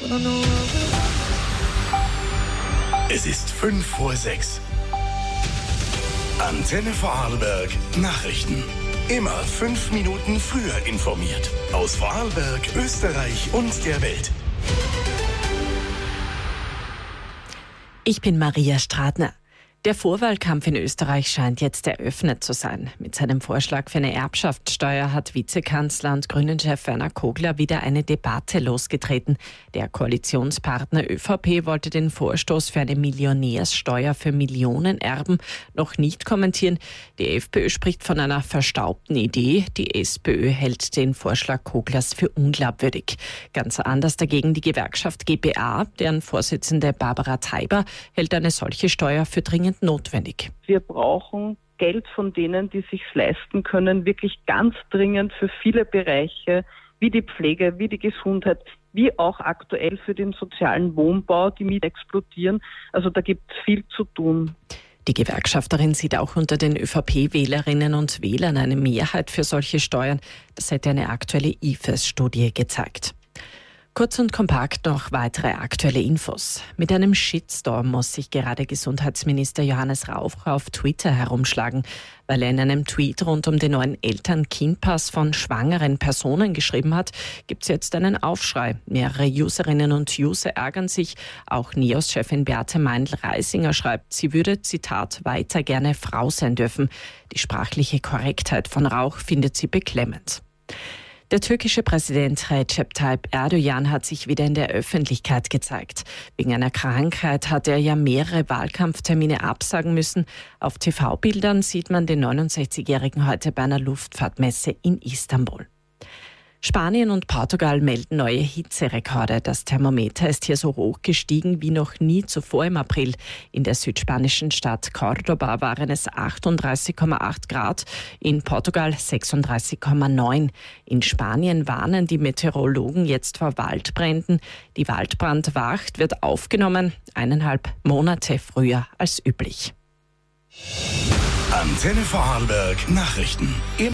Es ist 5:06 Uhr. Antenne Vorarlberg Nachrichten. Immer 5 Minuten früher informiert. Aus Vorarlberg, Österreich und der Welt. Ich bin Maria Stratner. Der Vorwahlkampf in Österreich scheint jetzt eröffnet zu sein. Mit seinem Vorschlag für eine Erbschaftssteuer hat Vizekanzler und Grünen-Chef Werner Kogler wieder eine Debatte losgetreten. Der Koalitionspartner ÖVP wollte den Vorstoß für eine Millionärssteuer für Millionenerben noch nicht kommentieren. Die FPÖ spricht von einer verstaubten Idee. Die SPÖ hält den Vorschlag Koglers für unglaubwürdig. Ganz anders dagegen die Gewerkschaft GPA, deren Vorsitzende Barbara Teiber hält eine solche Steuer für dringend notwendig. Wir brauchen Geld von denen, die sich leisten können, wirklich ganz dringend für viele Bereiche, wie die Pflege, wie die Gesundheit, wie auch aktuell für den sozialen Wohnbau, die Mieten explodieren. Also da gibt es viel zu tun. Die Gewerkschafterin sieht auch unter den ÖVP-Wählerinnen und Wählern eine Mehrheit für solche Steuern. Das hätte eine aktuelle IFES-Studie gezeigt. Kurz und kompakt noch weitere aktuelle Infos. Mit einem Shitstorm muss sich gerade Gesundheitsminister Johannes Rauch auf Twitter herumschlagen, weil er in einem Tweet rund um den neuen Eltern-Kind-Pass von schwangeren Personen geschrieben hat, gibt es jetzt einen Aufschrei. Mehrere Userinnen und User ärgern sich. Auch NEOS-Chefin Beate Meindl-Reisinger schreibt, sie würde, Zitat, weiter gerne Frau sein dürfen. Die sprachliche Korrektheit von Rauch findet sie beklemmend. Der türkische Präsident Recep Tayyip Erdogan hat sich wieder in der Öffentlichkeit gezeigt. Wegen einer Krankheit hat er ja mehrere Wahlkampftermine absagen müssen. Auf TV-Bildern sieht man den 69-Jährigen heute bei einer Luftfahrtmesse in Istanbul. Spanien und Portugal melden neue Hitzerekorde. Das Thermometer ist hier so hoch gestiegen wie noch nie zuvor im April. In der südspanischen Stadt Córdoba waren es 38,8 Grad, in Portugal 36,9. In Spanien warnen die Meteorologen jetzt vor Waldbränden. Die Waldbrandwacht wird aufgenommen, 1,5 Monate früher als üblich. Antenne Vorarlberg Nachrichten.